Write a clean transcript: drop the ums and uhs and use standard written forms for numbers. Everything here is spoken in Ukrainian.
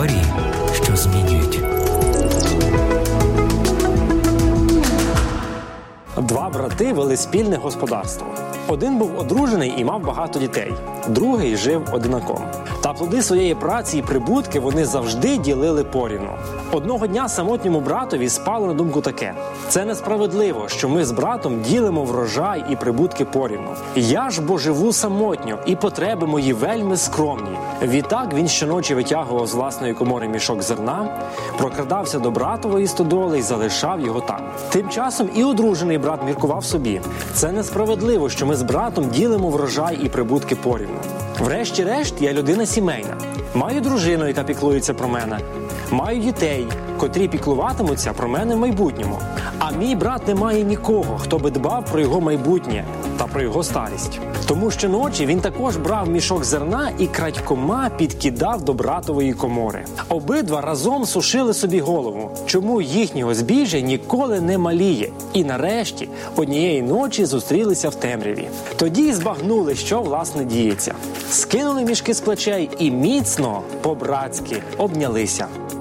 Історії, що змінюють. Два брати вели спільне господарство. Один був одружений і мав багато дітей, другий жив одинаком. Та плоди своєї праці і прибутки вони завжди ділили порівну. Одного дня самотньому братові спало на думку таке: це несправедливо, що ми з братом ділимо врожай і прибутки порівну. Я ж бо живу самотньо, і потреби мої вельми скромні. Відтак він щоночі витягував з власної комори мішок зерна, прокрадався до братової стодоли і залишав його там. Тим часом і одружений брат міркував собі: це несправедливо, що ми з братом ділимо врожай і прибутки порівну. Врешті-решт, я людина сімейна. Маю дружину, яка піклується про мене. Маю дітей, котрі піклуватимуться про мене в майбутньому. А мій брат не має нікого, хто би дбав про його майбутнє та про його старість. Тому щоночі він також брав мішок зерна і крадькома підкидав до братової комори. Обидва разом сушили собі голову, чому їхнього збіжжя ніколи не маліє. І нарешті однієї ночі зустрілися в темряві. Тоді й збагнули, що власне діється. Скинули мішки з плечей і міцно, по-братськи, обнялися.